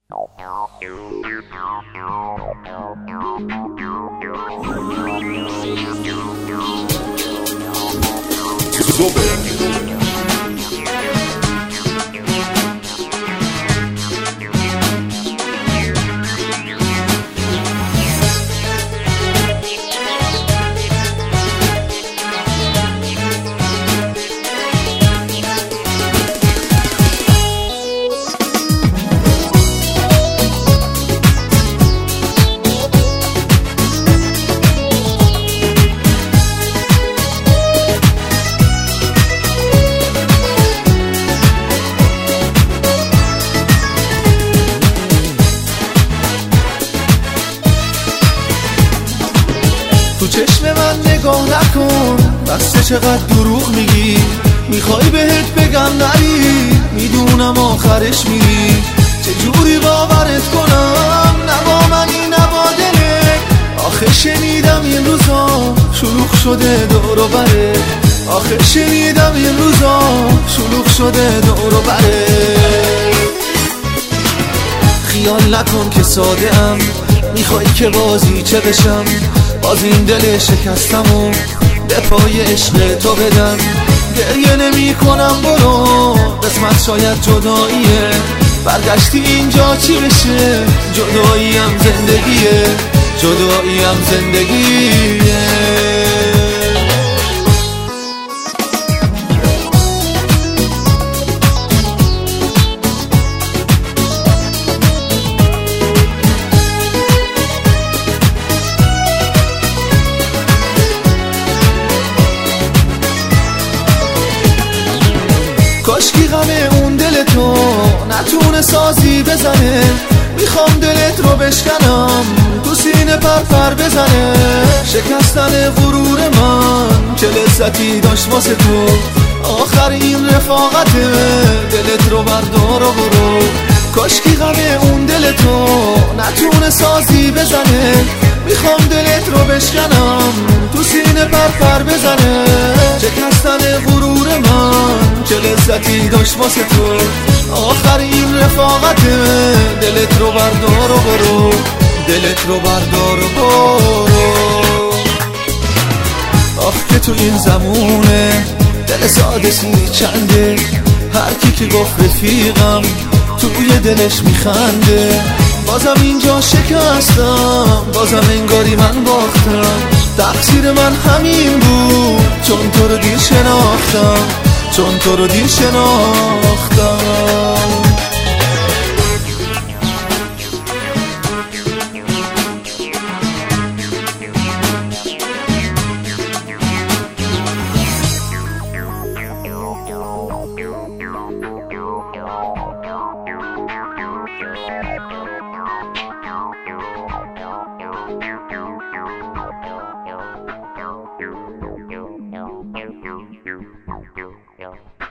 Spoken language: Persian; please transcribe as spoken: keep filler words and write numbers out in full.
تو چشم من نگاه نکن، بسته چقدر دروغ میگی. میخوای بهت بگم نری، میدونم آخرش میری. چجوری باورت کنم، نه با منی نه با دلت. آخه شنیدم این روزا شلوغ شده دور و بره. آخه شنیدم این روزا شلوغ شده دور و بره. خیال نکن که ساده ام، میخوای که بازی چه بشم. باز این دل شکستم و به پای عشق تو بدم. گریه نمی کنم برو، قسمت شاید جداییه. برگشتی اینجا چی بشه، جداییم زندگیه. جداییم زندگیه. کاشکی غم اون دل تو نتونه سازی بزنه. میخوام دلت رو بشکنم، تو سینه پر پر بزنه. شکستن غرور من چه لذتی داشت واسه تو. آخر این رفاقته، دلت رو بردار و برو. کاشکی غم اون دل تو نتونه سازی بزنه. میخوام دلت رو بشکنم، تو سینه پر پر بزنه. شکستن غرور من چه لذتی داشت واسه تو. آخر این رفاقته، دلت رو بردار و برو. دلت رو بردار و برو. آخ که تو این زمونه دل ساده سی چنده. هر کی که گفت رفیقم توی دلش میخنده. بازم اینجا شکستم، بازم انگاری من باختم. تقصیر من همین بود، چون تو رو دیر شناختم. چون تو رو دیر شناختم. Yeah.